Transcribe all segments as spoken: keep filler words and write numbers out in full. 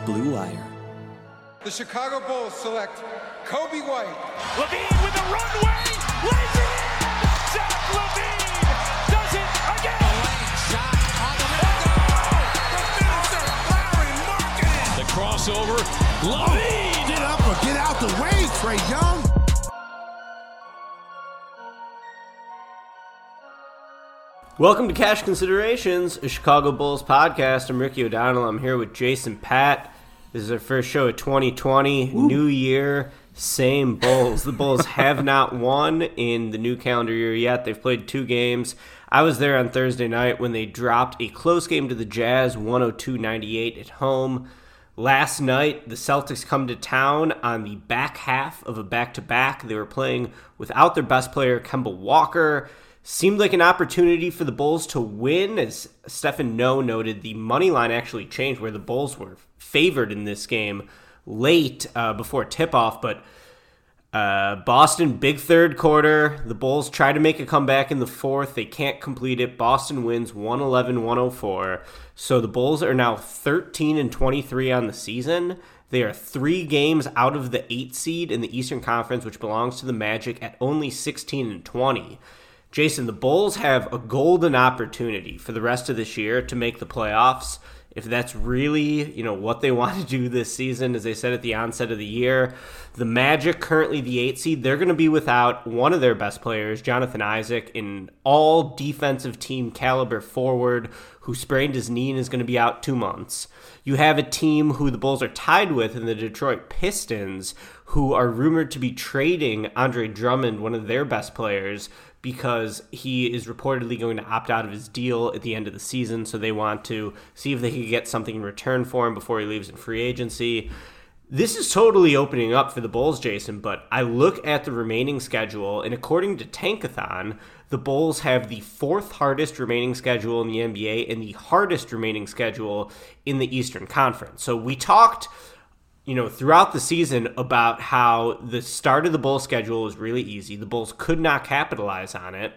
Blue Wire. The Chicago Bulls select Kobe White. LaVine with a runway, lays it in! Zach LaVine does it again! A lane shot on the window! The finisher, Larry Markkinen! The crossover, LaVine! Get up or get out the way, Trae Young! Welcome to Cash Considerations, a Chicago Bulls podcast. I'm Ricky O'Donnell. I'm here with Jason Patt. This is our first show of twenty twenty. Woo. New year, same Bulls. The Bulls have not won in the new calendar year yet. They've played two games. I was there on Thursday night when they dropped a close game to the Jazz, one oh two ninety-eight at home. Last night, the Celtics come to town on the back half of a back-to-back. They were playing without their best player, Kemba Walker. Seemed like an opportunity for the Bulls to win. As Stefan No noted, the money line actually changed where the Bulls were favored in this game late uh, before tip-off. But uh, Boston, big third quarter. The Bulls try to make a comeback in the fourth. They can't complete it. Boston wins one eleven one oh four. So the Bulls are now thirteen and twenty-three on the season. They are three games out of the eight seed in the Eastern Conference, which belongs to the Magic at only sixteen and twenty. Jason, the Bulls have a golden opportunity for the rest of this year to make the playoffs. If that's really, you know, what they want to do this season, as they said at the onset of the year, the Magic, currently the eight seed, they're going to be without one of their best players, Jonathan Isaac, an all defensive team caliber forward who sprained his knee and is going to be out two months. You have a team who the Bulls are tied with in the Detroit Pistons, who are rumored to be trading Andre Drummond, one of their best players, because he is reportedly going to opt out of his deal at the end of the season, so they want to see if they can get something in return for him before he leaves in free agency. This is totally opening up for the Bulls, Jason, but I look at the remaining schedule, and according to Tankathon, the Bulls have the fourth hardest remaining schedule in the N B A and the hardest remaining schedule in the Eastern Conference. So we talked, you know, throughout the season about how the start of the Bulls schedule is really easy. The Bulls could not capitalize on it.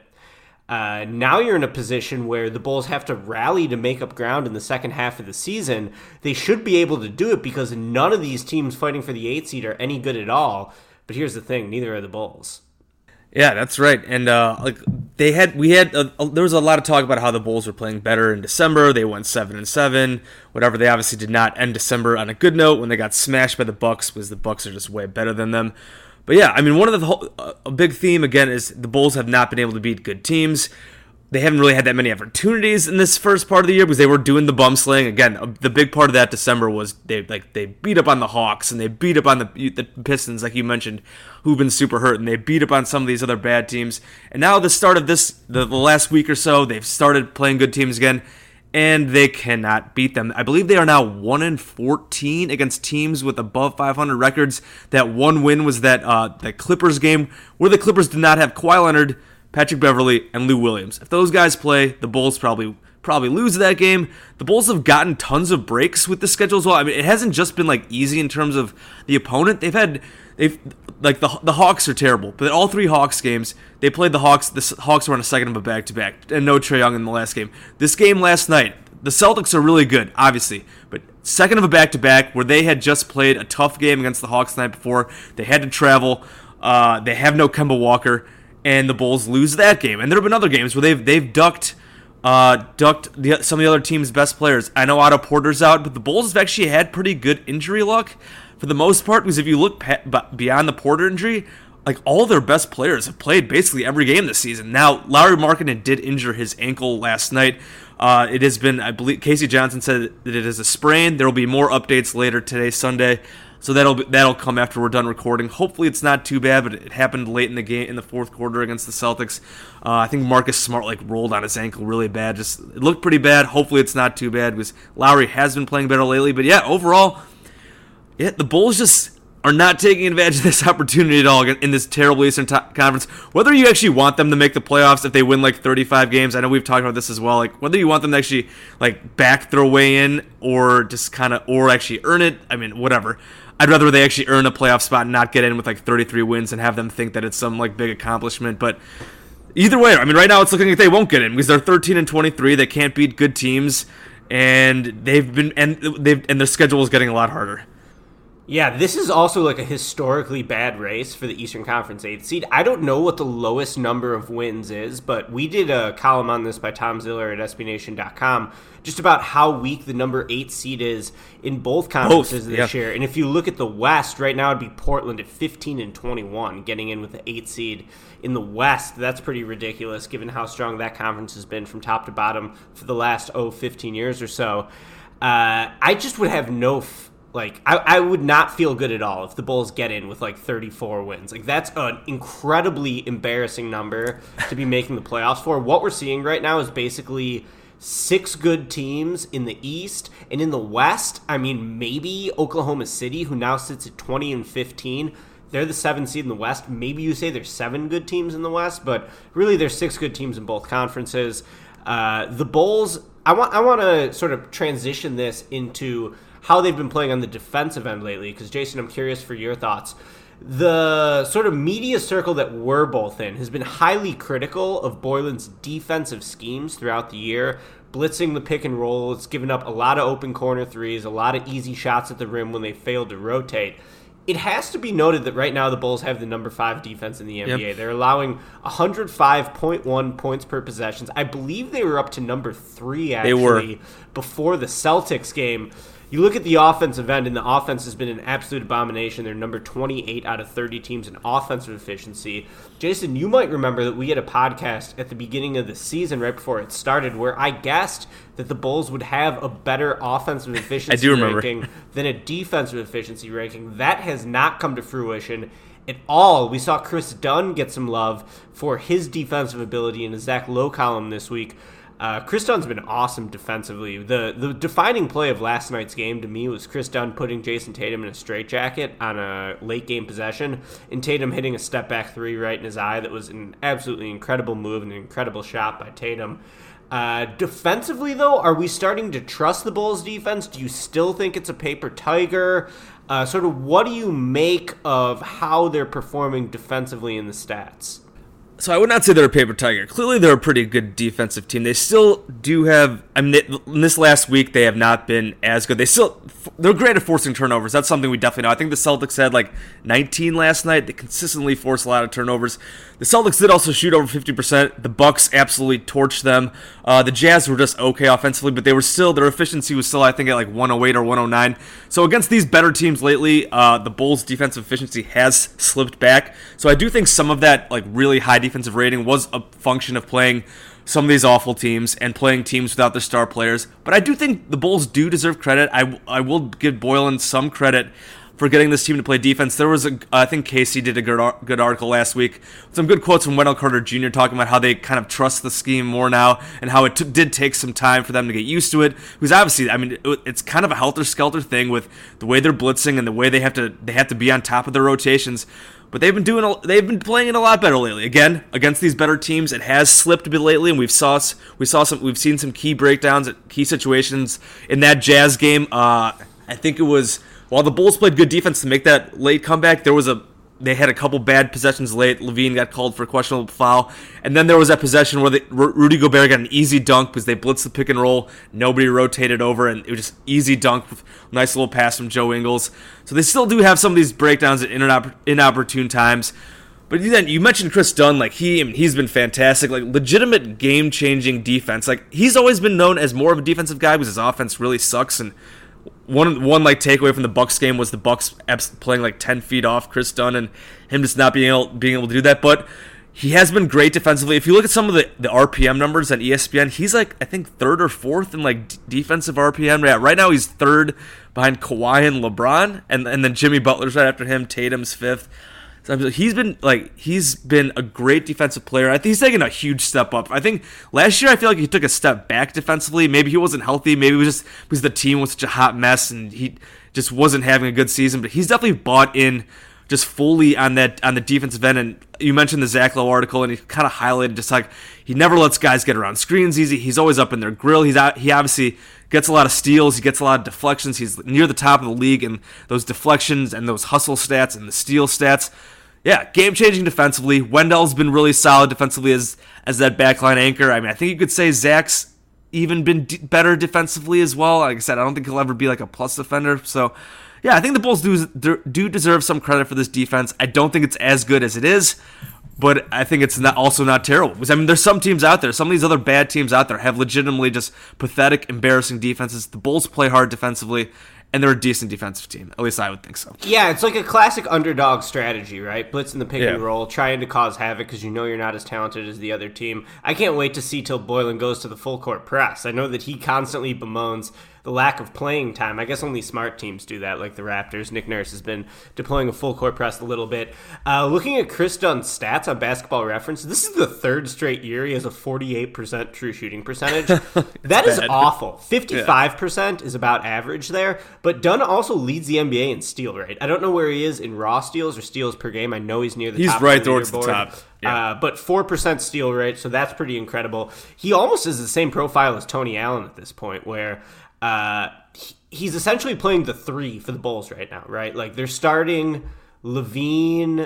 Uh, now you're in a position where the Bulls have to rally to make up ground in the second half of the season. They should be able to do it because none of these teams fighting for the eight seed are any good at all. But here's the thing, neither are the Bulls. Yeah, that's right. And uh, like they had, we had, uh, there was a lot of talk about how the Bulls were playing better in December. They went seven and seven, whatever. They obviously did not end December on a good note when they got smashed by the Bucks, because the Bucks are just way better than them. But yeah, I mean, one of the whole, uh, a big theme again is the Bulls have not been able to beat good teams. They haven't really had that many opportunities in this first part of the year because they were doing the bum slaying. Again, the big part of that December was they like they beat up on the Hawks and they beat up on the the Pistons, like you mentioned, who've been super hurt, and they beat up on some of these other bad teams. And now the start of this, the, the last week or so, they've started playing good teams again, and they cannot beat them. I believe they are now one and fourteen against teams with above five hundred records. That one win was that uh, the Clippers game where the Clippers did not have Kawhi Leonard, Patrick Beverley, and Lou Williams. If those guys play, the Bulls probably probably lose that game. The Bulls have gotten tons of breaks with the schedule as well. I mean, it hasn't just been like easy in terms of the opponent. They've had they've like the the Hawks are terrible, but all three Hawks games they played the Hawks. The Hawks were on a second of a back to back, and no Trae Young in the last game. This game last night, the Celtics are really good, obviously, but second of a back to back where they had just played a tough game against the Hawks the night before. They had to travel. Uh, they have no Kemba Walker. And the Bulls lose that game. And there have been other games where they've they've ducked uh, ducked the, some of the other team's best players. I know Otto Porter's out, but the Bulls have actually had pretty good injury luck for the most part. Because if you look pa- beyond the Porter injury, like all their best players have played basically every game this season. Now, Larry Markkinen did injure his ankle last night. Uh, it has been, I believe, Casey Johnson said that it is a sprain. There will be more updates later today, Sunday. So that'll be, that'll come after we're done recording. Hopefully it's not too bad, but it happened late in the game in the fourth quarter against the Celtics. Uh, I think Marcus Smart like rolled on his ankle really bad. Just it looked pretty bad. Hopefully it's not too bad because Lowry has been playing better lately. But yeah, overall, yeah, the Bulls just are not taking advantage of this opportunity at all in this terrible Eastern t- Conference. Whether you actually want them to make the playoffs if they win like thirty-five games, I know we've talked about this as well. Like whether you want them to actually like back their way in or just kind of or actually earn it. I mean, whatever. I'd rather they actually earn a playoff spot and not get in with like thirty-three wins and have them think that it's some like big accomplishment. But either way, I mean, right now it's looking like they won't get in because they're thirteen and twenty-three. They can't beat good teams. and they've been and they've and their schedule is getting a lot harder. Yeah, this is also like a historically bad race for the Eastern Conference eighth seed. I don't know what the lowest number of wins is, but we did a column on this by Tom Ziller at S B Nation dot com just about how weak the number eight seed is in both conferences both, this yeah. year. And if you look at the West, right now it'd be Portland at fifteen and twenty-one, getting in with the eight seed in the West. That's pretty ridiculous given how strong that conference has been from top to bottom for the last, oh, fifteen years or so. Uh, I just would have no... F- Like, I, I would not feel good at all if the Bulls get in with, like, thirty-four wins. Like, that's an incredibly embarrassing number to be making the playoffs for. What we're seeing right now is basically six good teams in the East. And in the West, I mean, maybe Oklahoma City, who now sits at twenty and fifteen. They're the seventh seed in the West. Maybe you say there's seven good teams in the West, but really there's six good teams in both conferences. Uh, the Bulls, I want, I want to sort of transition this into how they've been playing on the defensive end lately, because, Jason, I'm curious for your thoughts. The sort of media circle that we're both in has been highly critical of Boylen's defensive schemes throughout the year, blitzing the pick and roll. It's given up a lot of open corner threes, a lot of easy shots at the rim when they failed to rotate. It has to be noted that right now the Bulls have the number five defense in the N B A. Yep. They're allowing one oh five point one points per possessions. I believe they were up to number three, actually, they were. before the Celtics game. You look at the offensive end, and the offense has been an absolute abomination. They're number twenty-eight out of thirty teams in offensive efficiency. Jason, you might remember that we had a podcast at the beginning of the season, right before it started, where I guessed that the Bulls would have a better offensive efficiency I do remember. ranking than a defensive efficiency ranking. That has not come to fruition at all. We saw Chris Dunn get some love for his defensive ability in a Zach Lowe column this week. Uh, Chris Dunn's been awesome defensively. The the defining play of last night's game to me was Chris Dunn putting Jason Tatum in a straitjacket on a late game possession, and Tatum hitting a step back three right in his eye. That was an absolutely incredible move and an incredible shot by Tatum. Uh, defensively, though, are we starting to trust the Bulls' defense? Do you still think it's a paper tiger? Uh, sort of what do you make of how they're performing defensively in the stats? So I would not say they're a paper tiger. Clearly, they're a pretty good defensive team. They still do have. I mean, they, in this last week, they have not been as good. They still they're great at forcing turnovers. That's something we definitely know. I think the Celtics had like nineteen last night. They consistently force a lot of turnovers. The Celtics did also shoot over fifty percent. The Bucks absolutely torched them. Uh, the Jazz were just okay offensively, but they were still their efficiency was still I think at like one oh eight or one oh nine. So against these better teams lately, uh, the Bulls' defensive efficiency has slipped back. So I do think some of that like really high defensive rating was a function of playing some of these awful teams and playing teams without their star players. But I do think the Bulls do deserve credit. I, I will give Boylen some credit for getting this team to play defense. There was a, I think Casey did a good, good article last week. Some good quotes from Wendell Carter Junior talking about how they kind of trust the scheme more now and how it t- did take some time for them to get used to it. Because obviously, I mean, it, it's kind of a helter-skelter thing with the way they're blitzing and the way they have to they have to be on top of their rotations. But they've been doing, a, they've been playing it a lot better lately. Again, against these better teams, it has slipped a bit lately, and we've saw we saw some, we've seen some key breakdowns at key situations in that Jazz game. Uh, I think it was while the Bulls played good defense to make that late comeback. There was a they had a couple bad possessions late. Levine got called for a questionable foul, and then there was that possession where the, Rudy Gobert got an easy dunk because they blitzed the pick and roll. Nobody rotated over, and it was just easy dunk with a nice little pass from Joe Ingles. So they still do have some of these breakdowns at inoppor- inopportune times. But then you mentioned Chris Dunn, like he, I mean, he's been fantastic, like legitimate game-changing defense. Like he's always been known as more of a defensive guy because his offense really sucks. And one one like takeaway from the Bucks game was the Bucks playing like ten feet off Chris Dunn and him just not being able being able to do that. But he has been great defensively. If you look at some of the, the R P M numbers on E S P N, he's like I think third or fourth in like d- defensive R P M. Yeah, right now he's third behind Kawhi and LeBron, and and then Jimmy Butler's right after him. Tatum's fifth. So he's been like he's been a great defensive player. I think he's taken a huge step up. I think last year I feel like he took a step back defensively. Maybe he wasn't healthy. Maybe it was just because the team was such a hot mess and he just wasn't having a good season. But he's definitely bought in just fully on that on the defensive end. And you mentioned the Zach Lowe article, and he kind of highlighted just like he never lets guys get around screens easy. He's always up in their grill. He's out, he obviously gets a lot of steals. He gets a lot of deflections. He's near the top of the league in those deflections and those hustle stats and the steal stats. Yeah, game-changing defensively. Wendell's been really solid defensively as as that backline anchor. I mean, I think you could say Zach's even been d- better defensively as well. Like I said, I don't think he'll ever be like a plus defender. So, yeah, I think the Bulls do do deserve some credit for this defense. I don't think it's as good as it is, but I think it's not also not terrible. Because I mean, there's some teams out there, some of these other bad teams out there have legitimately just pathetic, embarrassing defenses. The Bulls play hard defensively, and they're a decent defensive team. At least I would think so. Yeah, it's like a classic underdog strategy, right? Blitzing the pick Yeah. and roll, trying to cause havoc because you know you're not as talented as the other team. I can't wait to see till Boylen goes to the full court press. I know that he constantly bemoans the lack of playing time. I guess only smart teams do that, like the Raptors. Nick Nurse has been deploying a full court press a little bit. Uh, looking at Chris Dunn's stats on Basketball Reference, this is the third straight year he has a forty-eight percent true shooting percentage. That is bad. awful. fifty-five percent yeah. is about average there, but Dunn also leads the N B A in steal rate. I don't know where he is in raw steals or steals per game. I know he's near the he's top. He's right of the towards the leaderboard. top. Yeah. Uh, but four percent steal rate, so that's pretty incredible. He almost has the same profile as Tony Allen at this point, where uh, he, he's essentially playing the three for the Bulls right now, right? Like, they're starting Levine,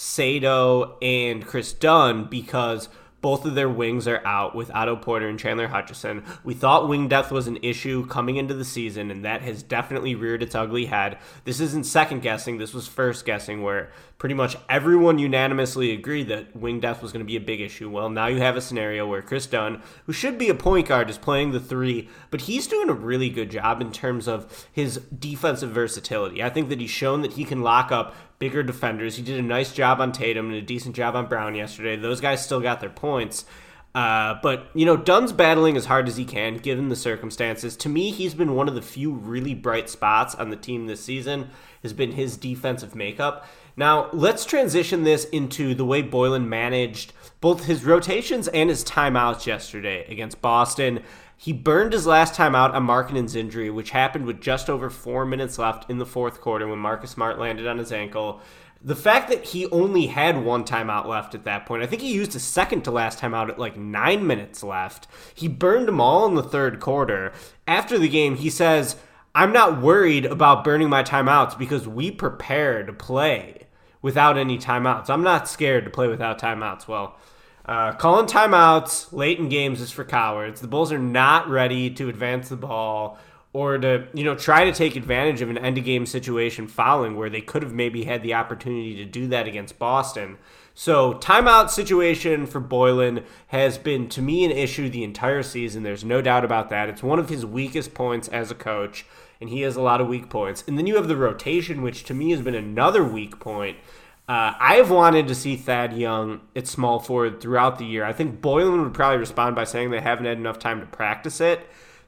Sato, and Chris Dunn because both of their wings are out with Otto Porter and Chandler Hutchison. We thought wing depth was an issue coming into the season, and that has definitely reared its ugly head. This isn't second guessing. This was first guessing, where pretty much everyone unanimously agreed that wing depth was going to be a big issue. Well, now you have a scenario where Chris Dunn, who should be a point guard, is playing the three, but he's doing a really good job in terms of his defensive versatility. I think that he's shown that he can lock up bigger defenders. He did a nice job on Tatum and a decent job on Brown yesterday. Those guys still got their points. Uh, but, you know, Dunn's battling as hard as he can, given the circumstances. To me, he's been one of the few really bright spots on the team this season, has been his defensive makeup. Now, let's transition this into the way Boylen managed both his rotations and his timeouts yesterday against Boston. He burned his last timeout on Markkanen's injury, which happened with just over four minutes left in the fourth quarter when Marcus Smart landed on his ankle. The fact that he only had one timeout left at that point, I think he used a second to last timeout at like nine minutes left. He burned them all in the third quarter. After the game, he says, "I'm not worried about burning my timeouts because we prepare to play without any timeouts. I'm not scared to play without timeouts." Well, Uh, calling timeouts late in games is for cowards. The Bulls are not ready to advance the ball or to, you know, try to take advantage of an end-of-game situation fouling where they could have maybe had the opportunity to do that against Boston. So timeout situation for Boylen has been, to me, an issue the entire season. There's no doubt about that. It's one of his weakest points as a coach, and he has a lot of weak points. And then you have the rotation, which to me has been another weak point. Uh, I have wanted to see Thad Young at small forward throughout the year. I think Boylen would probably respond by saying they haven't had enough time to practice it.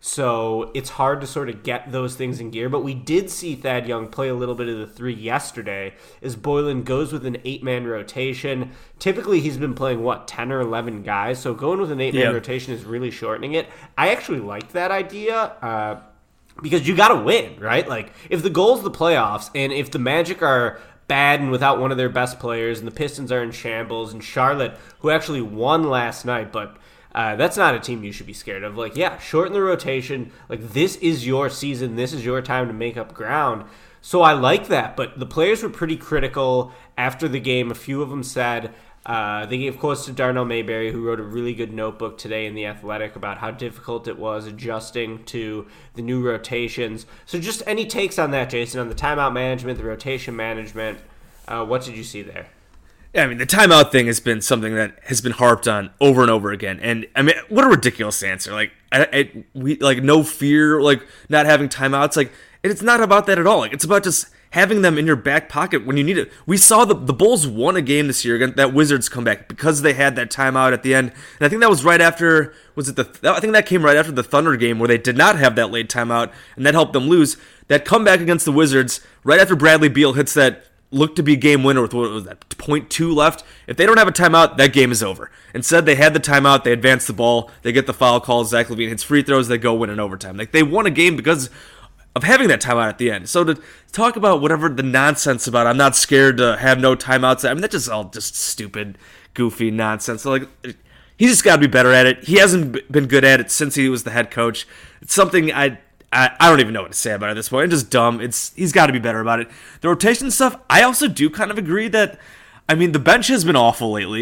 So it's hard to sort of get those things in gear. But we did see Thad Young play a little bit of the three yesterday as Boylen goes with an eight-man rotation. Typically he's been playing, what, ten or eleven guys? So going with an eight-man yeah. rotation is really shortening it. I actually like that idea. Uh, because you got to win, right? Like, if the goal is the playoffs and if the Magic are bad and without one of their best players, and the Pistons are in shambles, and Charlotte, who actually won last night, but uh, that's not a team you should be scared of. Like, yeah, shorten the rotation. Like, this is your season. This is your time to make up ground. So I like that, but the players were pretty critical after the game. A few of them said, uh, they gave quotes to Darnell Mayberry, who wrote a really good notebook today in The Athletic about how difficult it was adjusting to the new rotations. So just any takes on that, Jason, on the timeout management, the rotation management. Uh, what did you see there? Yeah, I mean, the timeout thing has been something that has been harped on over and over again. And, I mean, what a ridiculous answer. Like, I, I, we like no fear, like, not having timeouts. Like, it's not about that at all. Like, it's about just having them in your back pocket when you need it. We saw the the Bulls won a game this year against that Wizards comeback because they had that timeout at the end. And I think that was right after, was it the, I think that came right after the Thunder game where they did not have that late timeout, and that helped them lose. That comeback against the Wizards, right after Bradley Beal hits that looked to be game winner with, what was that, point two left. If they don't have a timeout, that game is over. Instead, they had the timeout, they advance the ball, they get the foul call, Zach LaVine hits free throws, they go win in overtime. Like, they won a game because of having that timeout at the end. So to talk about whatever the nonsense about I'm not scared to have no timeouts, I mean, that's just all just stupid, goofy nonsense. So, like, he's just got to be better at it. He hasn't been good at it since he was the head coach. It's something I... I, I don't even know what to say about it at this point. It's just dumb. It's he's got to be better about it. The rotation stuff, I also do kind of agree that, I mean, the bench has been awful lately.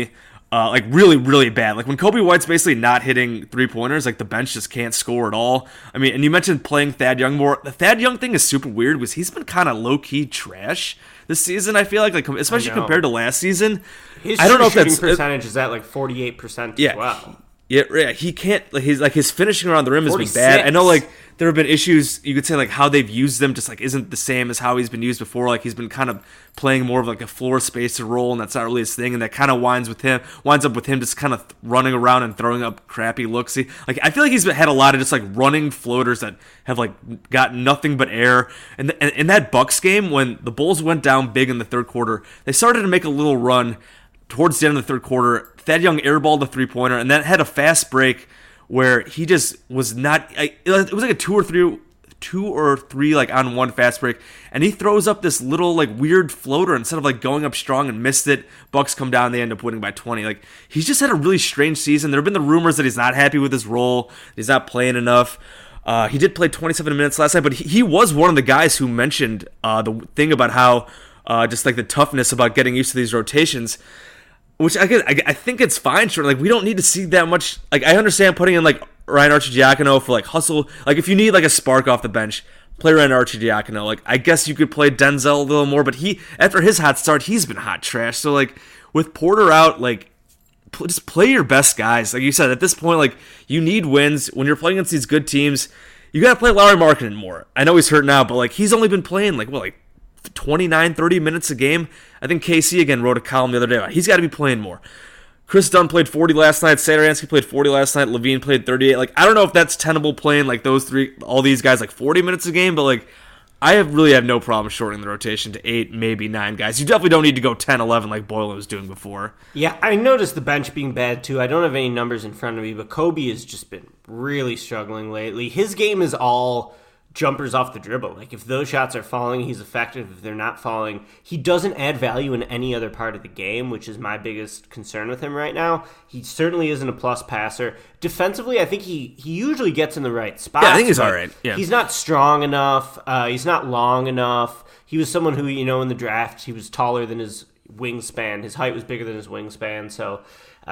Uh, like really, really bad. Like when Kobe White's basically not hitting three pointers, like the bench just can't score at all. I mean, and you mentioned playing Thad Young more. The Thad Young thing is super weird because he's been kind of low key trash this season. I feel like, like especially compared to last season. His I don't know if shooting that's percentage is at like forty-eight percent yeah, as well. Yeah, yeah, he can't. Like his like his finishing around the rim has forty-six. been bad. I know, like there have been issues. You could say like how they've used them just like isn't the same as how he's been used before. Like he's been kind of playing more of like a floor spacer role, and that's not really his thing. And that kind of winds with him, winds up with him just kind of running around and throwing up crappy looks. He, like I feel like he's had a lot of just like running floaters that have like got nothing but air. And in, in that Bucks game when the Bulls went down big in the third quarter, they started to make a little run towards the end of the third quarter. Thad Young airballed a three-pointer and then had a fast break where he just was not. It was like a two or three, two or three like on one fast break, and he throws up this little like weird floater instead of like going up strong and missed it. Bucks come down, they end up winning by twenty. Like he's just had a really strange season. There have been the rumors that he's not happy with his role, he's not playing enough. Uh, he did play twenty-seven minutes last night, but he, he was one of the guys who mentioned uh, the thing about how uh, just like the toughness about getting used to these rotations. Which I guess, I think it's fine, sure. Like we don't need to see that much. Like I understand putting in like Ryan Arcidiacono for like hustle. Like if you need like a spark off the bench, play Ryan Arcidiacono. Like I guess you could play Denzel a little more, but he after his hot start, he's been hot trash. So like with Porter out, like just play your best guys. Like you said, at this point, like you need wins when you're playing against these good teams. You gotta play Lauri Markkanen more. I know he's hurt now, but like he's only been playing like what like twenty-nine, thirty minutes a game. I think K C again wrote a column the other day. He's got to be playing more. Chris Dunn played forty last night. Satoransky played forty last night. Levine played thirty-eight. Like I don't know if that's tenable playing like those three, all these guys like forty minutes a game, but like I have really have no problem shortening the rotation to eight, maybe nine guys. You definitely don't need to go ten, eleven like Boylan was doing before. Yeah, I noticed the bench being bad too. I don't have any numbers in front of me, but Kobe has just been really struggling lately. His game is all jumpers off the dribble. Like if those shots are falling, he's effective. If they're not falling, he doesn't add value in any other part of the game, which is my biggest concern with him right now. He certainly isn't a plus passer. Defensively, I think he, he usually gets in the right spot. Yeah, I think he's all right. Yeah. He's not strong enough. Uh, he's not long enough. He was someone who, you know, in the draft, he was taller than his wingspan. His height was bigger than his wingspan, so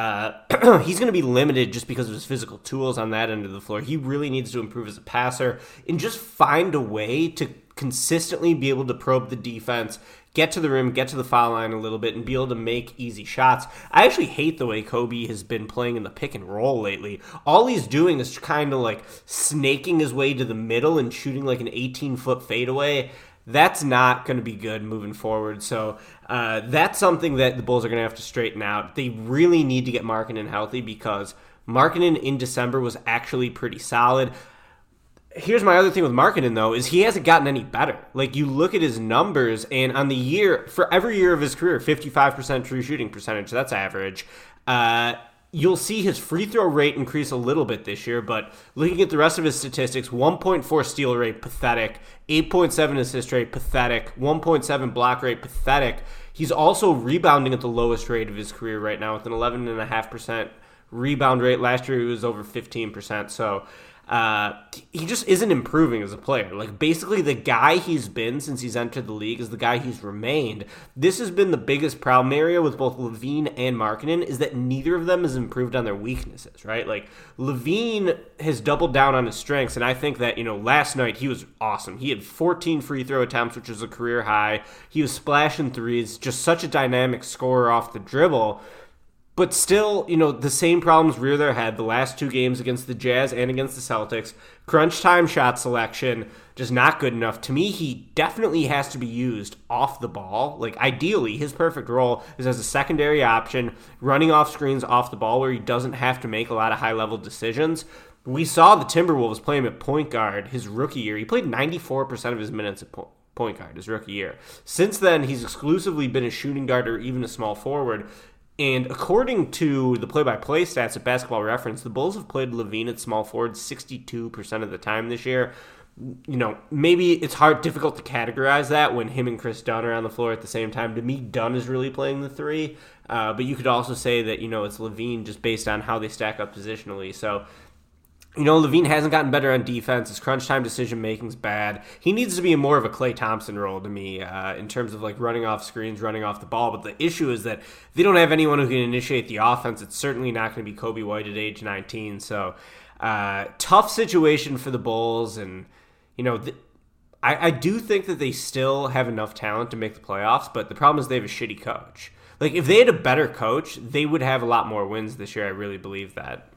Uh, he's going to be limited just because of his physical tools on that end of the floor. He really needs to improve as a passer and just find a way to consistently be able to probe the defense, get to the rim, get to the foul line a little bit, and be able to make easy shots. I actually hate the way Kobe has been playing in the pick and roll lately. All he's doing is kind of like snaking his way to the middle and shooting like an eighteen-foot fadeaway. That's not going to be good moving forward. So uh, that's something that the Bulls are going to have to straighten out. They really need to get Markkanen healthy because Markkanen in December was actually pretty solid. Here's my other thing with Markkanen, though, is he hasn't gotten any better. Like, you look at his numbers, and on the year, for every year of his career, fifty-five percent true shooting percentage, that's average. Uh, you'll see his free throw rate increase a little bit this year, but looking at the rest of his statistics, one point four steal rate, pathetic. eight point seven assist rate, pathetic. one point seven block rate, pathetic. He's also rebounding at the lowest rate of his career right now with an eleven point five percent rebound rate. Last year, he was over fifteen percent, so Uh, he just isn't improving as a player. Like, basically, the guy he's been since he's entered the league is the guy he's remained. This has been the biggest problem area with both Levine and Markkanen, is that neither of them has improved on their weaknesses, right? Like, Levine has doubled down on his strengths, and I think that, you know, last night he was awesome. He had fourteen free throw attempts, which was a career high. He was splashing threes, just such a dynamic scorer off the dribble. But still, you know, the same problems rear their head the last two games against the Jazz and against the Celtics. Crunch time shot selection, just not good enough. To me, he definitely has to be used off the ball. Like, ideally, his perfect role is as a secondary option, running off screens off the ball where he doesn't have to make a lot of high-level decisions. We saw the Timberwolves play him at point guard his rookie year. He played ninety-four percent of his minutes at point point guard his rookie year. Since then, he's exclusively been a shooting guard or even a small forward. And according to the play-by-play stats at Basketball Reference, the Bulls have played Levine at small forward sixty-two percent of the time this year. You know, maybe it's hard, difficult to categorize that when him and Chris Dunn are on the floor at the same time. To me, Dunn is really playing the three. Uh, but you could also say that, you know, it's Levine just based on how they stack up positionally. So You know, Levine hasn't gotten better on defense. His crunch time decision making's bad. He needs to be in more of a Klay Thompson role to me uh, in terms of like running off screens, running off the ball. But the issue is that if they don't have anyone who can initiate the offense, it's certainly not going to be Kobe White at age nineteen. So uh, tough situation for the Bulls. And, you know, th- I, I do think that they still have enough talent to make the playoffs. But the problem is they have a shitty coach. Like, if they had a better coach, they would have a lot more wins this year. I really believe that.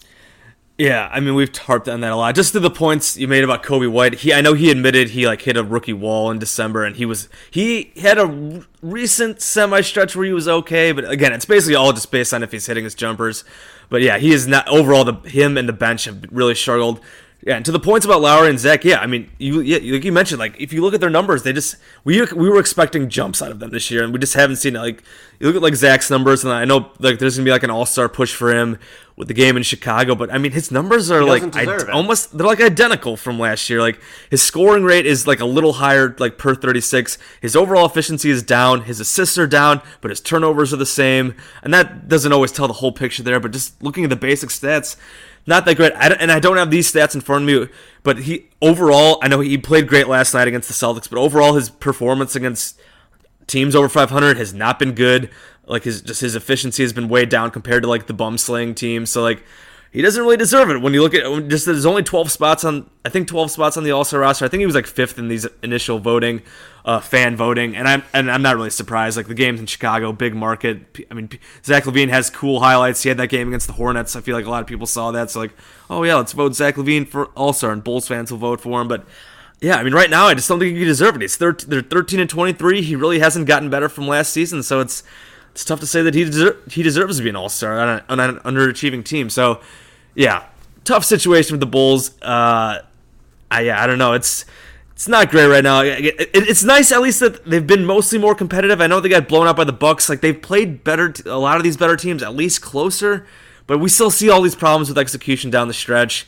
Yeah, I mean, we've harped on that a lot. Just to the points you made about Kobe White, he I know he admitted he like hit a rookie wall in December, and he was he had a r- recent semi-stretch where he was okay, but again, it's basically all just based on if he's hitting his jumpers. But yeah, he is not overall. The him and the bench have really struggled. Yeah, and to the points about Lowry and Zach, yeah, I mean, you yeah, like you mentioned, like if you look at their numbers, they just we we were expecting jumps out of them this year, and we just haven't seen it. Like you look at like Zach's numbers, and I know like there's gonna be like an all-star push for him with the game in Chicago, but I mean his numbers are like I, almost they're like identical from last year. Like his scoring rate is like a little higher, like per thirty-six. His overall efficiency is down. His assists are down, but his turnovers are the same, and that doesn't always tell the whole picture there. But just looking at the basic stats. Not that great, I and I don't have these stats in front of me, but he overall, I know he played great last night against the Celtics, but overall his performance against teams over five hundred has not been good. Like his just his efficiency has been way down compared to like the bum slaying teams. So like he doesn't really deserve it. When you look at just there's only twelve spots on, I think twelve spots on the All-Star roster. I think he was like fifth in these initial voting, uh, fan voting, and I'm and I'm not really surprised. Like the games in Chicago, big market. I mean, Zach LaVine has cool highlights. He had that game against the Hornets. I feel like a lot of people saw that. So like, oh yeah, let's vote Zach LaVine for All-Star, and Bulls fans will vote for him. But yeah, I mean, right now I just don't think he deserves it. He's thirteen, they're thirteen and twenty-three. He really hasn't gotten better from last season. So it's it's tough to say that he deser- he deserves to be an All-Star on, a, on an underachieving team. So yeah. Tough situation with the Bulls. Uh, I yeah, I don't know. It's it's not great right now. It, it, it's nice at least that they've been mostly more competitive. I know they got blown out by the Bucks. Like they've played better. A lot of these better teams at least closer, but we still see all these problems with execution down the stretch.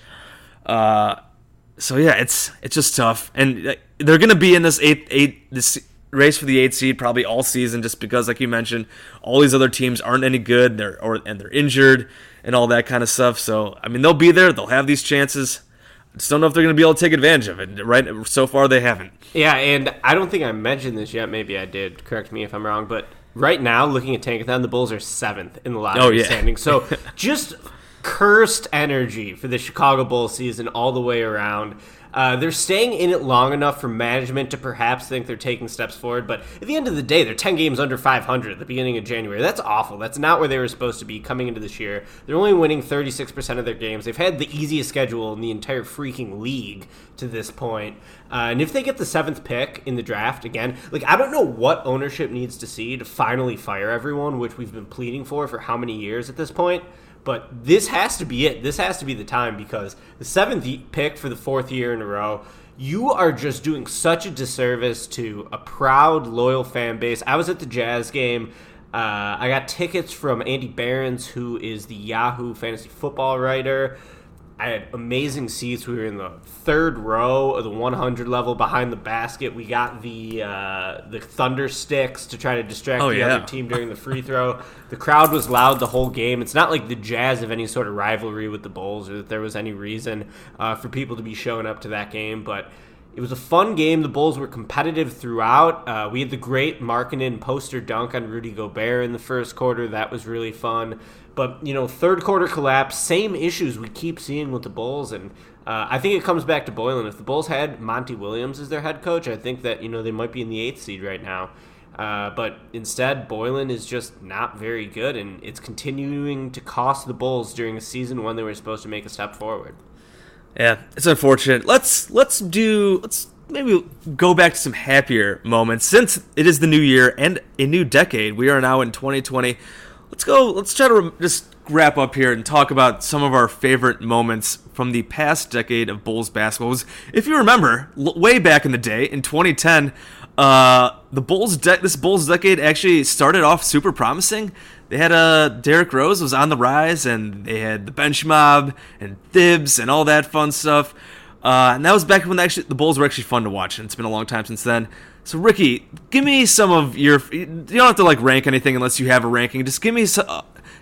Uh, so yeah, it's it's just tough, and they're gonna be in this eight eight this race for the eighth seed probably all season, just because, like you mentioned, all these other teams aren't any good. They're or and they're injured and all that kind of stuff. So, I mean, they'll be there. They'll have these chances. I just don't know if they're going to be able to take advantage of it. Right? So far, they haven't. Yeah, and I don't think I mentioned this yet. Maybe I did. Correct me if I'm wrong. But right now, looking at Tankathon, the Bulls are seventh in the lottery oh, yeah. standing. So just cursed energy for the Chicago Bulls season all the way around. Uh, they're staying in it long enough for management to perhaps think they're taking steps forward, but at the end of the day, they're ten games under five hundred at the beginning of January. That's awful. That's not where they were supposed to be coming into this year. They're only winning thirty-six percent of their games. They've had the easiest schedule in the entire freaking league to this point. Uh, and if they get the seventh pick in the draft again, like I don't know what ownership needs to see to finally fire everyone, which we've been pleading for for how many years at this point. But this has to be it. This has to be the time, because the seventh pick for the fourth year in a row, you are just doing such a disservice to a proud, loyal fan base. I was at the Jazz game. Uh, I got tickets from Andy Behrens, who is the Yahoo fantasy football writer. I had amazing seats. We were in the third row of the one hundred level behind the basket. We got the uh, the thunder sticks to try to distract oh, the yeah. other team during the free throw. The crowd was loud the whole game. It's not like the Jazz have any sort of rivalry with the Bulls or that there was any reason uh, for people to be showing up to that game, but it was a fun game. The Bulls were competitive throughout. Uh, we had the great Markkanen poster dunk on Rudy Gobert in the first quarter. That was really fun. But, you know, third quarter collapse, same issues we keep seeing with the Bulls. And uh, I think it comes back to Boylen. If the Bulls had Monty Williams as their head coach, I think that, you know, they might be in the eighth seed right now. Uh, but instead, Boylen is just not very good, and it's continuing to cost the Bulls during a season when they were supposed to make a step forward. Yeah, it's unfortunate. Let's let's do let's maybe go back to some happier moments since it is the new year and a new decade. We are now in twenty twenty. Let's go. Let's try to just wrap up here and talk about some of our favorite moments from the past decade of Bulls basketball. If you remember, way back in the day in twenty ten, uh, the Bulls de- this Bulls decade actually started off super promising. They had a uh, Derrick Rose was on the rise, and they had the bench mob and Thibs and all that fun stuff. Uh, and that was back when actually the Bulls were actually fun to watch, and it's been a long time since then. So Ricky, give me some of your. You don't have to like rank anything unless you have a ranking. Just give me some, uh,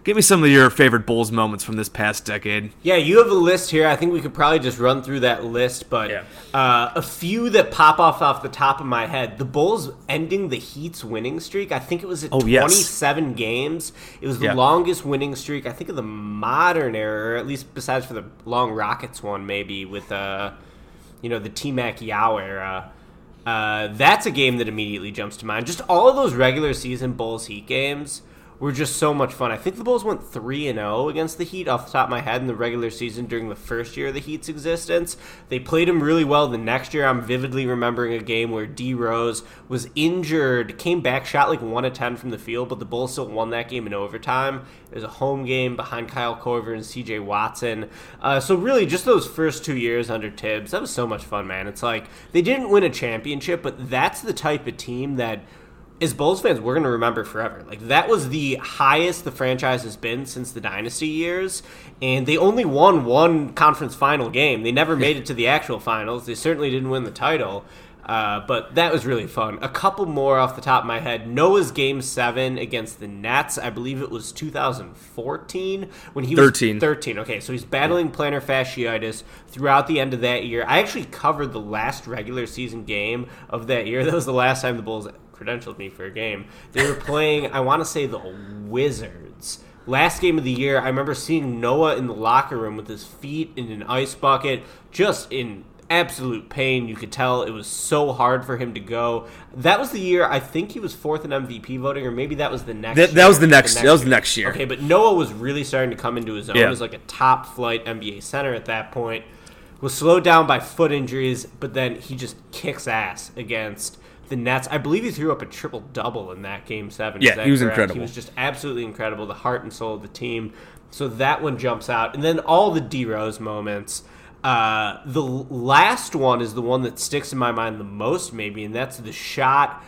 give me some of your favorite Bulls moments from this past decade. Yeah, you have a list here. I think we could probably just run through that list, but Yeah. uh, a few that pop off off the top of my head. The Bulls ending the Heat's winning streak. I think it was at Oh, yes. twenty-seven games. It was the Yeah. longest winning streak, I think, of the modern era, or at least besides for the long Rockets one, maybe, with uh, you know, the T-Mac Yao era. Uh, that's a game that immediately jumps to mind. Just all of those regular season Bulls Heat games were just so much fun. I think the Bulls went three and oh against the Heat off the top of my head in the regular season during the first year of the Heat's existence. They played them really well the next year. I'm vividly remembering a game where D Rose was injured, came back, shot like one of ten from the field, but the Bulls still won that game in overtime. It was a home game behind Kyle Korver and C J Watson. Uh, so really, just those first two years under Tibbs, that was so much fun, man. It's like, they didn't win a championship, but that's the type of team that, as Bulls fans, we're going to remember forever. Like, that was the highest the franchise has been since the Dynasty years, and they only won one conference final game. They never made it to the actual finals. They certainly didn't win the title, uh, but that was really fun. A couple more off the top of my head. Noah's Game seven against the Nets. I believe it was two thousand fourteen when he was thirteen. thirteen. Okay, so he's battling plantar fasciitis throughout the end of that year. I actually covered the last regular season game of that year. That was the last time the Bulls credentialed me for a game. They were playing, I want to say, the Wizards. Last game of the year, I remember seeing Noah in the locker room with his feet in an ice bucket, just in absolute pain. You could tell it was so hard for him to go. That was the year, I think he was fourth in M V P voting, or maybe that was the next That, year. that was the next. That was the next year. Okay, but Noah was really starting to come into his own Yeah. as like a top-flight N B A center at that point. Was slowed down by foot injuries, but then he just kicks ass against the Nets. I believe he threw up a triple-double in that Game seven. Is Yeah, that he was correct? incredible. He was just absolutely incredible, the heart and soul of the team. So that one jumps out. And then all the D-Rose moments. Uh, the last one is the one that sticks in my mind the most, maybe, and that's the shot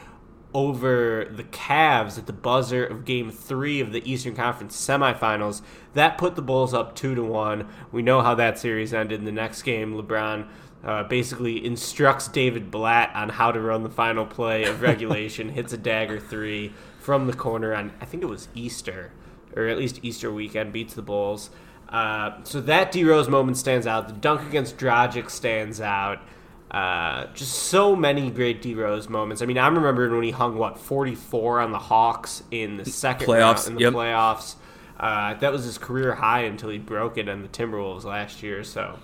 over the Cavs at the buzzer of Game Three of the Eastern Conference semifinals. That put the Bulls up two to one. We know how that series ended. In the next game, LeBron uh, basically instructs David Blatt on how to run the final play of regulation. Hits a dagger three from the corner on, I think it was Easter, or at least Easter weekend. Beats the Bulls. Uh, so that D-Rose moment stands out. The dunk against Dragic stands out. Uh, just so many great D-Rose moments. I mean, I'm remembering when he hung, what, forty-four on the Hawks in the second Playoffs, round in the yep. playoffs. Uh, that was his career high until he broke it on the Timberwolves last year. So,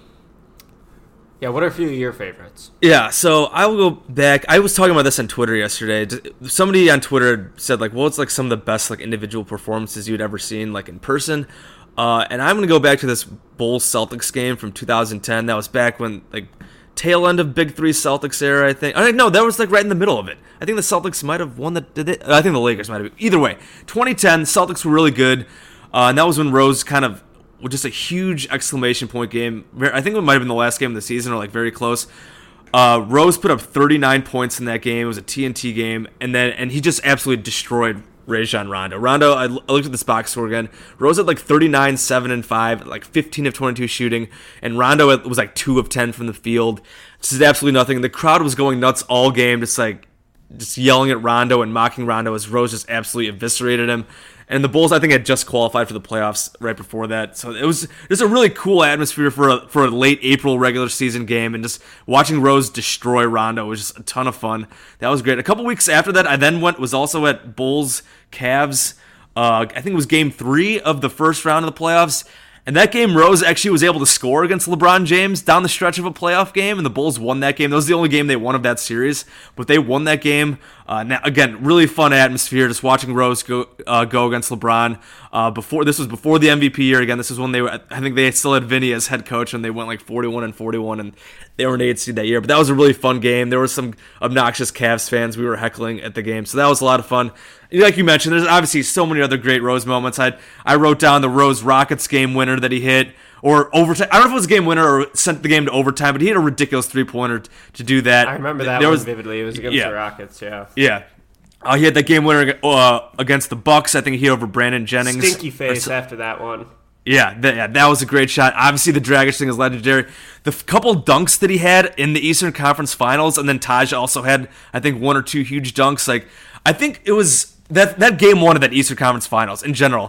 yeah, what are a few of your favorites? Yeah, so I will go back. I was talking about this on Twitter yesterday. Somebody on Twitter said, like, well, it's like some of the best like individual performances you'd ever seen, like in person. Uh, and I'm going to go back to this Bulls Celtics game from two thousand ten. That was back when, like, tail end of Big Three Celtics era, I think. I, no, that was, like, right in the middle of it. I think the Celtics might have won the... Did they? I think the Lakers might have. Either way, twenty ten, Celtics were really good. Uh, and that was when Rose kind of... Just a huge exclamation point game. I think it might have been the last game of the season, or, like, very close. Uh, Rose put up thirty-nine points in that game. It was a T N T game. And then and he just absolutely destroyed Rajon Rondo. Rondo, I looked at this box score again. Rose had like thirty-nine, seven, and five, like fifteen of twenty-two shooting, and Rondo was like two of ten from the field. Just absolutely nothing. The crowd was going nuts all game, just like just yelling at Rondo and mocking Rondo as Rose just absolutely eviscerated him. And the Bulls, I think, had just qualified for the playoffs right before that. So it was just a really cool atmosphere for a, for a late April regular season game. And just watching Rose destroy Rondo was just a ton of fun. That was great. A couple weeks after that, I then went was also at Bulls Cavs. Uh, I think it was game three of the first round of the playoffs. And that game, Rose actually was able to score against LeBron James down the stretch of a playoff game, and the Bulls won that game. That was the only game they won of that series, but they won that game. Uh, now, again, really fun atmosphere, just watching Rose go uh, go against LeBron. Uh, before this was before the M V P year. Again, this was when they were. I think they still had Vinny as head coach, and they went like forty-one and forty-one, and they were an eight seed that year. But that was a really fun game. There were some obnoxious Cavs fans we were heckling at the game, so that was a lot of fun. Like you mentioned, there's obviously so many other great Rose moments. I I wrote down the Rose Rockets game winner that he hit, or overtime. I don't know if it was a game winner or sent the game to overtime, but he had a ridiculous three-pointer to do that. I remember that there one was, vividly. It was against yeah. the Rockets, yeah. Yeah. Uh, he had that game winner uh, against the Bucks. I think he hit over Brandon Jennings. Stinky face or, after that one. Yeah, that, yeah, that was a great shot. Obviously, the Dragic thing is legendary. The f- couple dunks that he had in the Eastern Conference Finals, and then Taj also had, I think, one or two huge dunks. Like, I think it was that that game one of that Eastern Conference Finals in general.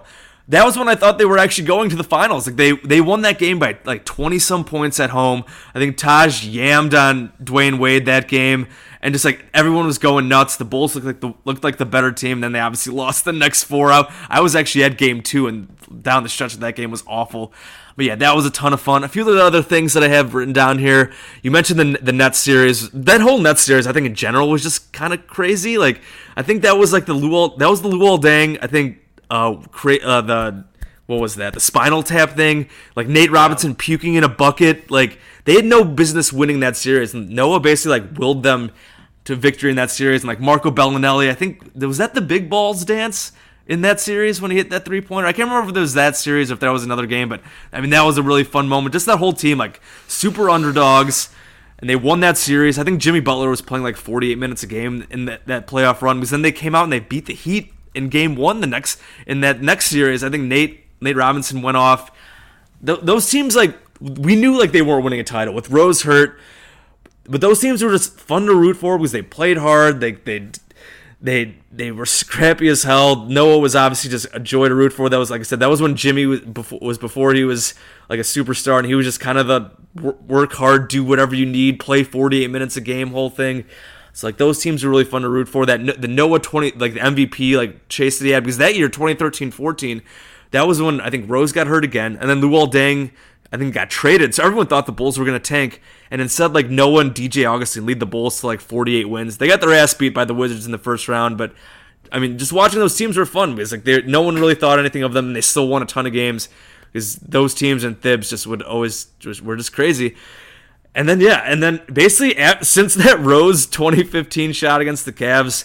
that was when I thought they were actually going to the finals. Like they they won that game by like twenty some points at home. I think Taj yammed on Dwayne Wade that game, and just like everyone was going nuts. The Bulls looked like the looked like the better team. Then they obviously lost the next four out. I was actually at game two, and down the stretch of that game was awful. But yeah, that was a ton of fun. A few of the other things that I have written down here. You mentioned the the Nets series. That whole Nets series, I think in general, was just kind of crazy. Like I think that was like the Luol, that was the Luol Deng. I think uh, cra- uh the what was that? The spinal tap thing. Like Nate Robinson puking in a bucket. Like they had no business winning that series. And Noah basically like willed them to victory in that series. And like Marco Bellinelli, I think was that the big balls dance in that series when he hit that three-pointer. I can't remember if it was that series or if that was another game, but I mean that was a really fun moment. Just that whole team, like super underdogs, and they won that series. I think Jimmy Butler was playing like forty-eight minutes a game in that, that playoff run, because then they came out and they beat the Heat in game one the next in that next series. I think Nate Nate Robinson went off. Th- those teams, like we knew like they weren't winning a title with Rose hurt, but those teams were just fun to root for because they played hard. They they They they were scrappy as hell. Noah was obviously just a joy to root for. That was, like I said, that was when Jimmy was before, was before he was like a superstar, and he was just kind of the work hard, do whatever you need, play forty-eight minutes a game whole thing. So like those teams were really fun to root for. That the Noah twenty like the M V P like chase that he had, because that year twenty thirteen fourteen, that was when I think Rose got hurt again, and then Luol Deng I think got traded. So everyone thought the Bulls were going to tank. And instead, like Noah and D J Augustine lead the Bulls to like forty-eight wins. They got their ass beat by the Wizards in the first round. But, I mean, just watching those teams were fun because like no one really thought anything of them. And they still won a ton of games because those teams and Thibs just would always, just, were just crazy. And then, yeah, and then basically at, since that Rose twenty fifteen shot against the Cavs,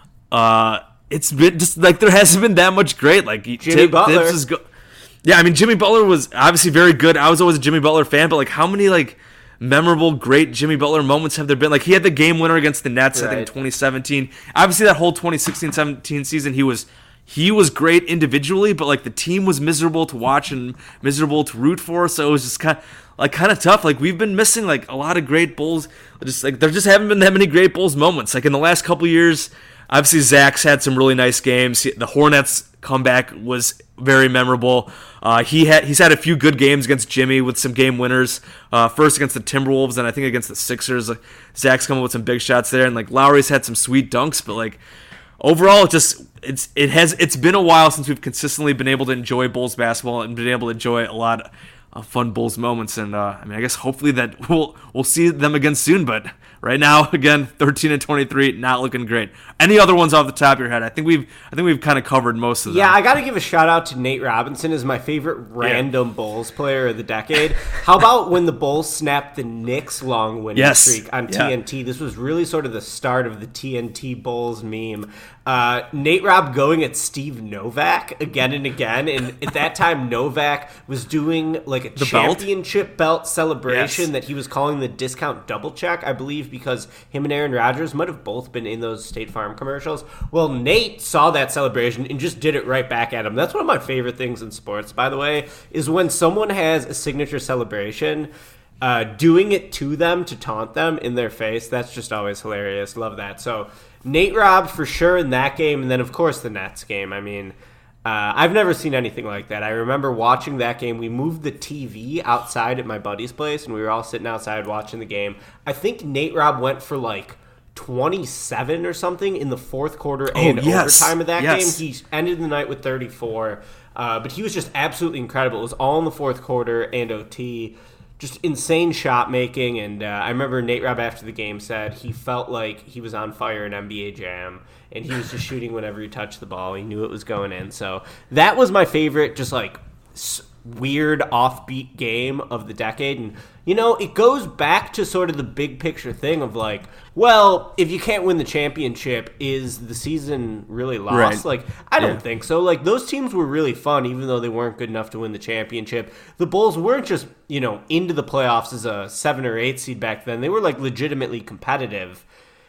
uh, it's been just like there hasn't been that much great. Like Jimmy Thibs Butler. is go- Yeah, I mean, Jimmy Butler was obviously very good. I was always a Jimmy Butler fan, but like how many like memorable, great Jimmy Butler moments have there been? Like he had the game winner against the Nets, right. I think twenty seventeen. Obviously that whole twenty sixteen seventeen season, he was he was great individually, but like the team was miserable to watch and miserable to root for. So it was just kind of like kind of tough. Like we've been missing like a lot of great Bulls. Just like there just haven't been that many great Bulls moments. Like in the last couple years, obviously Zach's had some really nice games. The Hornets comeback was very memorable. Uh, he had he's had a few good games against Jimmy with some game winners. Uh, first against the Timberwolves, and I think against the Sixers. Like, Zach's coming with some big shots there, and like Lowry's had some sweet dunks. But like overall, it just it's it has it's been a while since we've consistently been able to enjoy Bulls basketball and been able to enjoy a lot of fun Bulls moments. And uh, I mean, I guess hopefully that we'll we'll see them again soon. But right now, again, thirteen and twenty-three, not looking great. Any other ones off the top of your head? I think we've I think we've kind of covered most of them. Yeah, I got to give a shout out to Nate Robinson as my favorite random yeah. Bulls player of the decade. How about when the Bulls snapped the Knicks' long winning yes. streak on yeah. T N T? This was really sort of the start of the T N T Bulls meme. Uh, Nate Rob going at Steve Novak again and again, and at that time Novak was doing like a the championship belt, belt celebration yes. that he was calling the discount double check, I believe, because him and Aaron Rodgers might have both been in those State Farm commercials. Well, Nate saw that celebration and just did it right back at him. That's one of my favorite things in sports, by the way, is when someone has a signature celebration, uh, doing it to them to taunt them in their face. That's just always hilarious. Love that. So Nate Robb for sure in that game, and then of course the Nets game. I mean, uh, I've never seen anything like that. I remember watching that game. We moved the T V outside at my buddy's place, and we were all sitting outside watching the game. I think Nate Robb went for like twenty-seven or something in the fourth quarter and oh, yes. overtime of that yes. game. He ended the night with thirty-four, uh, but he was just absolutely incredible. It was all in the fourth quarter and O T. Just insane shot making, and uh, I remember Nate Robb after the game said he felt like he was on fire in N B A Jam, and he was just shooting whenever he touched the ball. He knew it was going in. So that was my favorite, just like weird offbeat game of the decade. And you know, it goes back to sort of the big picture thing of like, well, if you can't win the championship, is the season really lost? Right. Like, I don't yeah. think so. Like, those teams were really fun, even though they weren't good enough to win the championship. The Bulls weren't just, you know, into the playoffs as a seven or eight seed back then. They were like legitimately competitive.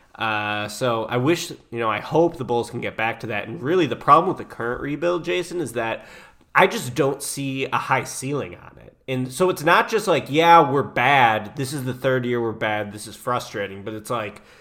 Uh, so I wish, you know, I hope the Bulls can get back to that. And really, the problem with the current rebuild, Jason, is that I just don't see a high ceiling on it. And so it's not just like, yeah, we're bad. This is the third year we're bad. This is frustrating. But it's like,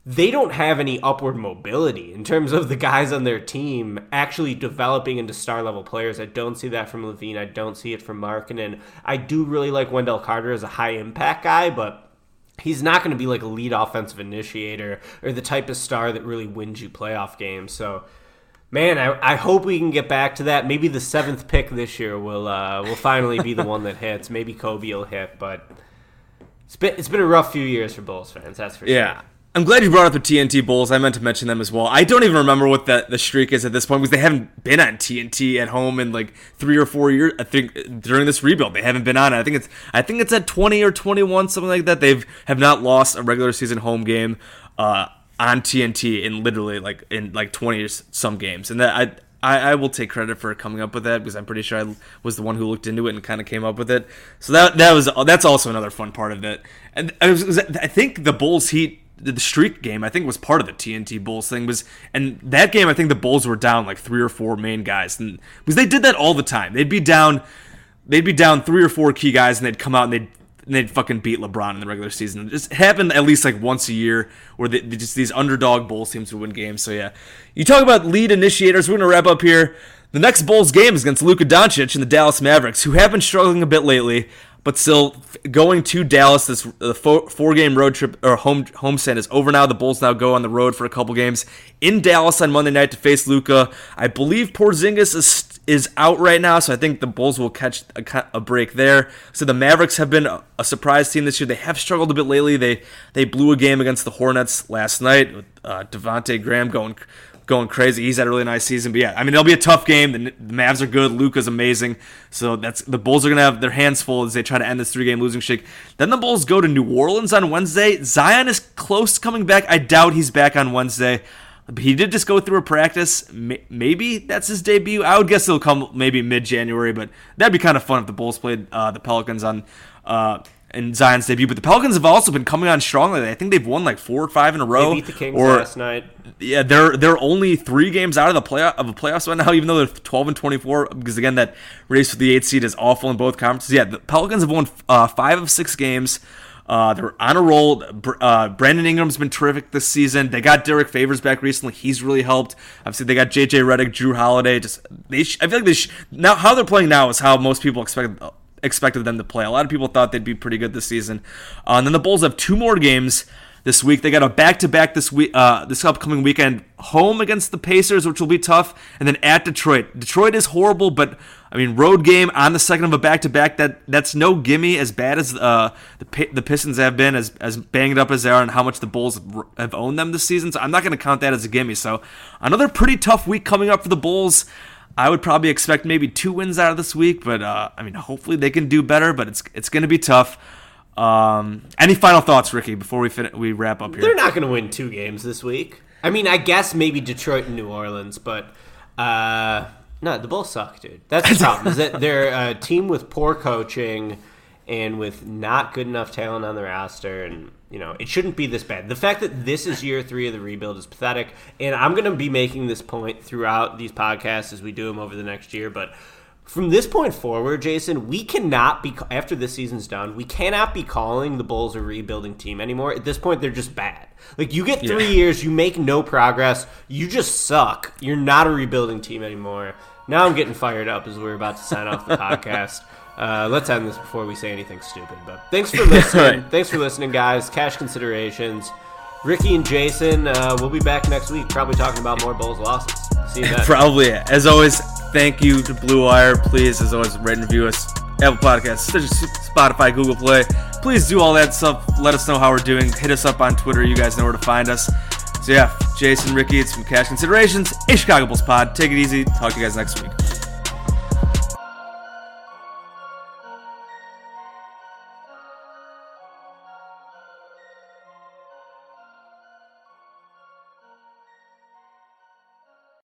they don't have any upward mobility in terms of the guys on their team actually developing into star-level players. I don't see that from Levine. I don't see it from Markkanen. I do really like Wendell Carter as a high-impact guy, but he's not going to be like a lead offensive initiator or the type of star that really wins you playoff games. So, man, I, I hope we can get back to that. Maybe the seventh pick this year will uh, will finally be the one that hits. Maybe Kobe will hit, but it's been, it's been a rough few years for Bulls fans, that's for yeah. sure. I'm glad you brought up the T N T Bulls. I meant to mention them as well. I don't even remember what the, the streak is at this point because they haven't been on T N T at home in like three or four years. I think during this rebuild they haven't been on it. I think it's I think it's at twenty or twenty-one, something like that. They've have not lost a regular season home game uh, on T N T in literally like in like twenty or some games, and that I. I, I will take credit for coming up with that because I'm pretty sure I was the one who looked into it and kind of came up with it. So that that was that's also another fun part of it. And I, was, I think the Bulls Heat. The streak game, I think, was part of the T N T Bulls thing. Was and that game, I think the Bulls were down like three or four main guys, and because they did that all the time. They'd be down, they'd be down three or four key guys, and they'd come out and they'd and they'd fucking beat LeBron in the regular season. It just happened at least like once a year, where they, they just these underdog Bulls teams would win games. So yeah, you talk about lead initiators. We're gonna wrap up here. The next Bulls game is against Luka Doncic and the Dallas Mavericks, who have been struggling a bit lately. But still, going to Dallas, this the four-game road trip or home homestand is over now. The Bulls now go on the road for a couple games in Dallas on Monday night to face Luka. I believe Porzingis is is out right now, so I think the Bulls will catch a, a break there. So the Mavericks have been a, a surprise team this year. They have struggled a bit lately. They they blew a game against the Hornets last night with uh, Devontae Graham going. going crazy. He's had a really nice season. But yeah, I mean, it'll be a tough game. The, the Mavs are good. Luka's amazing. So that's the Bulls are going to have their hands full as they try to end this three-game losing streak. Then the Bulls go to New Orleans on Wednesday. Zion is close to coming back. I doubt he's back on Wednesday. He did just go through a practice. Maybe that's his debut. I would guess he'll come maybe mid-January, but that'd be kind of fun if the Bulls played uh, the Pelicans on uh, in Zion's debut. But the Pelicans have also been coming on strongly. I think they've won like four or five in a row. They beat the Kings or, last night. Yeah, they're they're only three games out of the play of the playoffs right now, even though they're twelve and twenty-four. Because again, that race for the eighth seed is awful in both conferences. Yeah, the Pelicans have won uh, five of six games. Uh, they're on a roll. Uh, Brandon Ingram's been terrific this season. They got Derek Favors back recently. He's really helped. Obviously, they got J J Redick, Drew Holiday. Just they, sh- I feel like they sh- now how they're playing now is how most people expected expected them to play. A lot of people thought they'd be pretty good this season. Uh, and then the Bulls have two more games this week. They got a back-to-back this week, uh, this upcoming weekend, home against the Pacers, which will be tough, and then at Detroit. Detroit is horrible, but I mean, road game on the second of a back-to-back. That that's no gimme. As bad as uh, the the Pistons have been, as as banged up as they are, and how much the Bulls have owned them this season. So I'm not going to count that as a gimme. So another pretty tough week coming up for the Bulls. I would probably expect maybe two wins out of this week, but uh, I mean, hopefully they can do better. But it's it's going to be tough. Um, any final thoughts, Ricky, before we fin- we wrap up here? They're not going to win two games this week. I mean, I guess maybe Detroit and New Orleans, but uh, no, the Bulls suck, dude. That's the problem. Is that they're a team with poor coaching and with not good enough talent on the roster, and you know it shouldn't be this bad. The fact that this is year three of the rebuild is pathetic, and I'm going to be making this point throughout these podcasts as we do them over the next year, but. From this point forward, Jason, we cannot be, after this season's done, we cannot be calling the Bulls a rebuilding team anymore. At this point, they're just bad. Like, you get three yeah. years, you make no progress, you just suck. You're not a rebuilding team anymore. Now I'm getting fired up as we're about to sign off the podcast. Uh, let's end this before we say anything stupid. But thanks for listening. Thanks for listening, guys. Cash Considerations. Ricky and Jason, uh, we'll be back next week, probably talking about more Bulls losses. See you then. Probably. As always, thank you to Blue Wire. Please, as always, rate and review us. Apple Podcasts, Spotify, Google Play. Please do all that stuff. Let us know how we're doing. Hit us up on Twitter. You guys know where to find us. So yeah, Jason, Ricky, it's from Cash Considerations, a Chicago Bulls pod. Take it easy. Talk to you guys next week.